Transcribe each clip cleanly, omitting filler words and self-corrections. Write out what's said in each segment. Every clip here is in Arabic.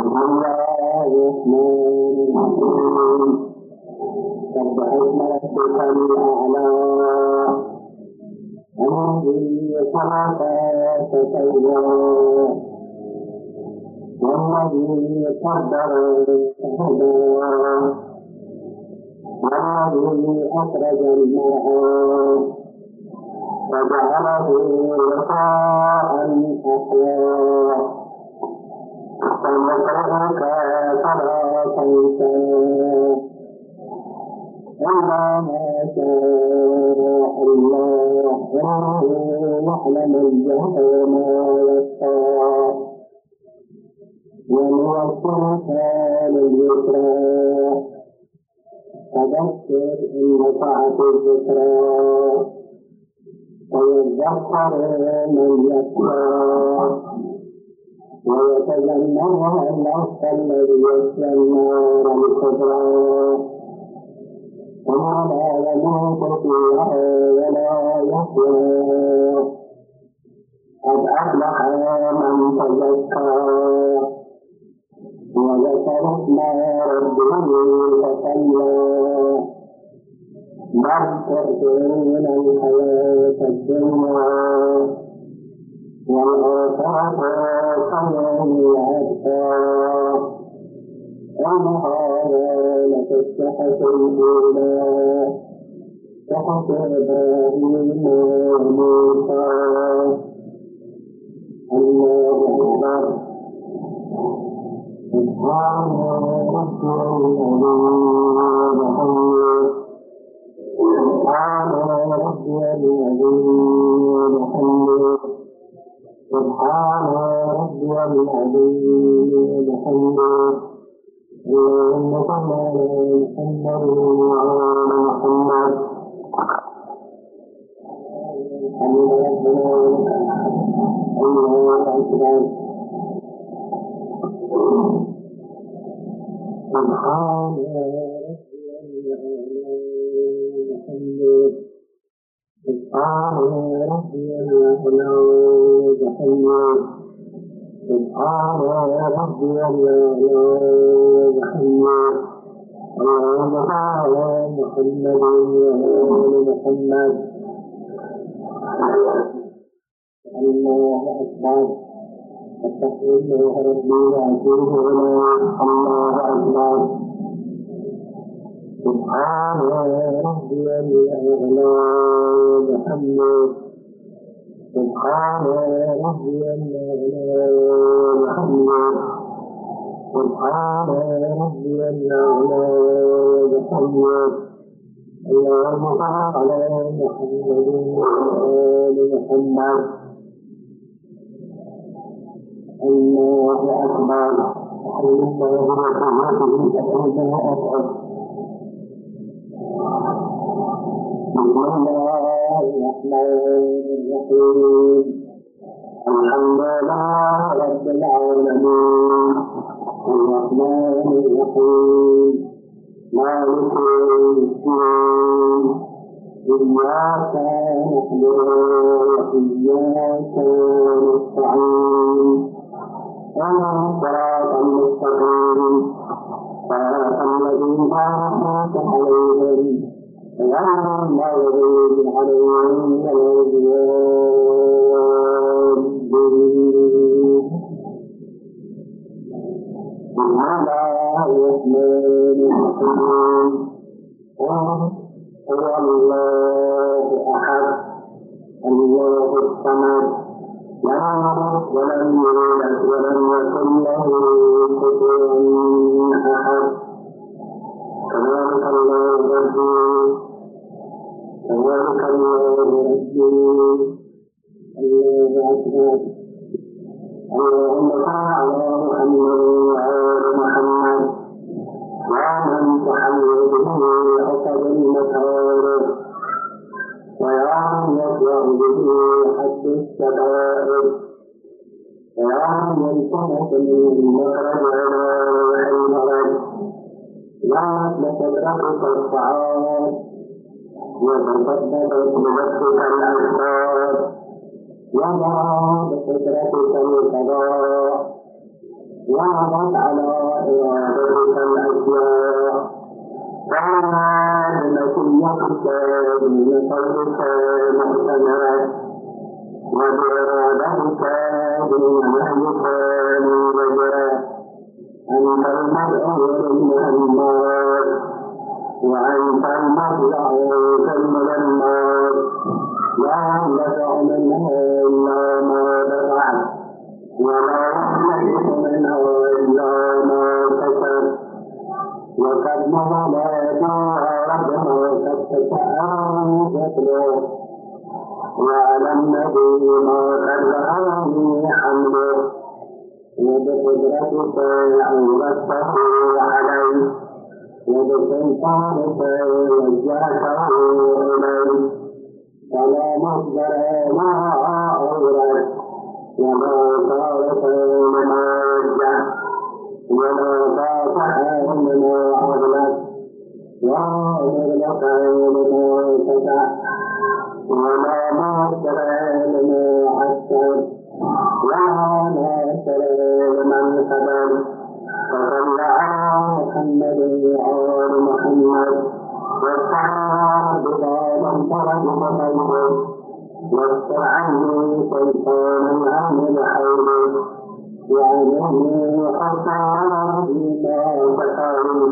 بسم الله الرحمن الرحيم. سبح اسم ربك الأعلى الذي خلق فسوى والذي قدر فهدى والذي أخرج المرعى فجعله غثاء أحوى سنقرئك فلا تنسى إلا ما شاء الله إنه يعلم الجهر ما يخفى ونيسرك لليسرى فذكر إن نفعت الذكرى ويذكر من يخشى ويتجنبها الأشقى الذي يصلى النار الكبرى وما لا يموت فيها ولا يحيا قد أفلح من تزكى وذكر اسم ربه فصلى بل تؤثرون الحياة الدنيا والآخرة خير وأبقى إن هذا لفي الصحف الأولى صحف إبراهيم وموسى. الله أكبر. سبحان ربي العظيم وبحمده سبحان ربي العظيم وبحمده سبحان ربي العظيم وبحمده اللهم صل على محمد وعلى محمد. حمد ربنا الله أكبر. سبحان ربي العظيم وبحمده سبحان ربي العظيم وبحمده سبحان ربي العظيم وبحمده. اللهم صل على محمد وعلى محمد. الله أكبر. أستغفر الله ربي وأتوب إليه. الله أكبر. سبحان ربي الأعلى وبحمده سبحان ربي الأعلى وبحمده سبحان ربي الأعلى وبحمده. اللهم صل على محمد وآل محمد. الله أكبر. الحمد لله وحده أسعد. بسم الله الرحمن الرحيم. الحمد لله رب العالمين الرحمن الرحيم مالك يوم الدين إياك نعبد وإياك نستعين اهدنا الصراط المستقيم صراط الذين أنعمت عليهم غير المغضوب عليهم ولا الضالين. بسم الله الرحمن الرحيم. هو الله أحد الله الصمد لم يلد ولم يولد ولم يكن له كفوا أحد. تبارك الله ربي تبارك الله ربي. الله أكبر. اللهم صل على محمد وآل محمد ومن تحمل به عقد المكاره ويا من يطلع به حد الشدائد ويا من يلتمس من المخرج ولا المرج لا لقدرتك الصعاب وتصدقت بنفسك الأسباب وما بقدرتك القضاء ومضت على إرادتك الأشياء فإنها بمشيتك من قولك مؤتمرة وبإرادتك دون نهيك منزجرة أنت المدعو للمهمات وأنت المرجع كالملمات لا يدفع منها إلا ما دفعت ولا يحدث منها إلا ما كسب وقد مضى ربنا وقد تسأل ذكره وعلى النبي ما قد رأى حمده وبقدرتك أنزلته عليه وبسلطانك وجهته إليه فلا مصدر ما أورد ولا صارف لما وجه ولا فاتح لما أغلق ولا مغلق لما فتح ولا مصدر لما عسر ولا ناصر لمن خبر فصل على محمد وآل محمد واستعان ببابا فرد مطلبه واستر عني سلطان عن الحول وعلمني حسن فيما تقال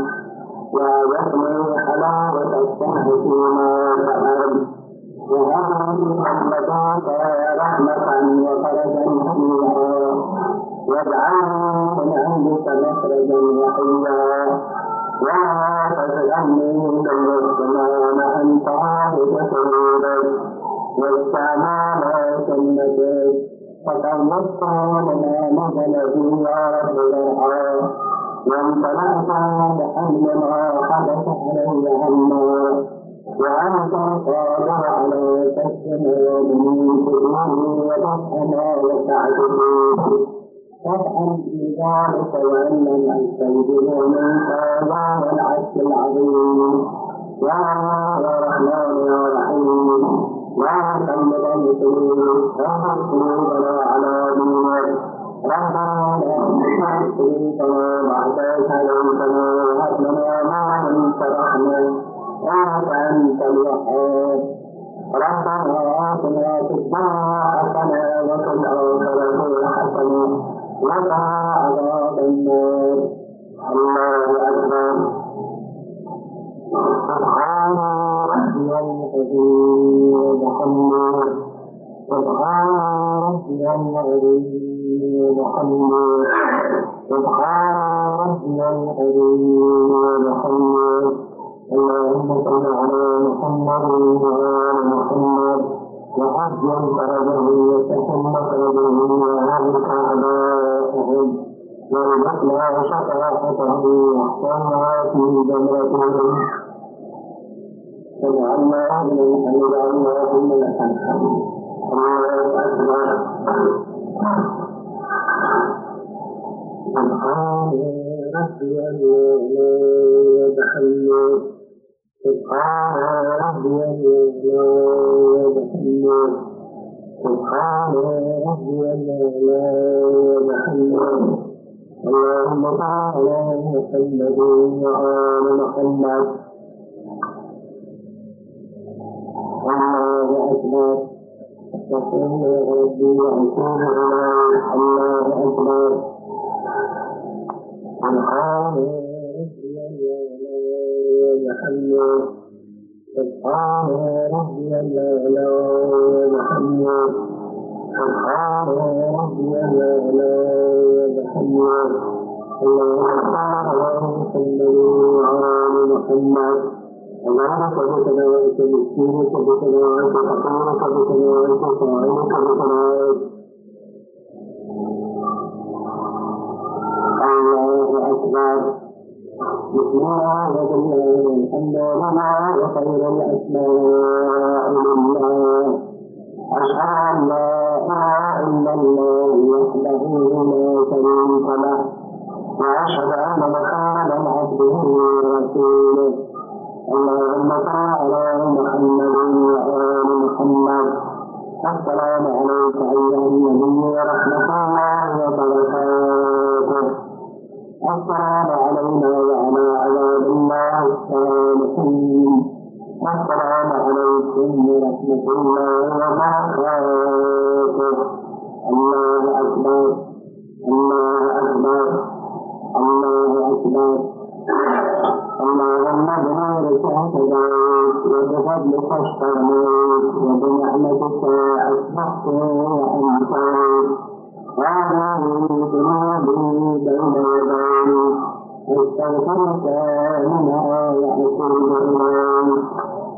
وعلمني حلاوة الصنع فيما تقال وهبني محمدك رحمة وفرجا فيها واجعلني من عندك مخرجا وحيا ولا تجعلني كالمسلمان أنت عاهد سيدك واستعمال سنتك فقوضت لما نزل فيها رب الأرحام وامتلأت بحمد ما حدث علي هما وأنت القادر على كشف مرامي كله ودفع ما وسعت فيه وافعل في ذلك وإن لم أستوجب منك يا العرش العظيم يا رحمن يا رحيم يا محمد المسلمين اغفر قلوبنا على دينك ربنا لا تشرك قلوبنا بعد إذ هديتنا وهب لنا ما أنت رحمة إنك أنت الوهاب ربنا آتنا في الدنيا حسنة وفي الآخرة حسنة وقنا عذاب النار الله أكبر سبحان ربي العظيم وبحمده سبحان ربي العظيم وبحمده سبحان ربي العظيم وبحمده اللهم صل على محمد وآل محمد وعجل فرجه وسكن مخرجه وأهلك أعداءهم وارزقنا شفاعته واحفظنا في جمرته واجعلنا من الحمد اللهم لك الحمد الله أكبر سبحان ربي الأعلى وبحمده سبحان ربي الأعلى وبحمده سبحان ربي الأعلى وبحمده اللهم صل على محمد وآل محمد الله أكبر وصلى ربي وأتوب إليه الله أكبر سبحان ربي الأعلى وبحمده سبحان ربي الأعلى وبحمده سبحان ربي الأعلى وبحمده اللهم صل على محمد وآل محمد اللهم صل وسلم مسكينك بسلامك فقيرك بسلامك صائمك بسلامك الله أكبر بسم الله والله الحمد لله وخير الأسماء لله أشهد أن لا إله إلا الله وحده لا شريك له وأشهد أن محمدا عبده ورسوله اللهم صل على محمد وآل محمد السلام عليك أيها النبي ورحمة الله وبركاته السلام علينا وعلى عباد الله الصالحين. السلام عليكم ورحمة الله وبركاته. الله أكبر الله أكبر الله أكبر. اللهم بنورك اهتديت وبفضلك اشتريت وبنعمتك أصبحت وأمسيت. هذه ذنوبي بين يديك أستغفرك منها وأتوب إليك.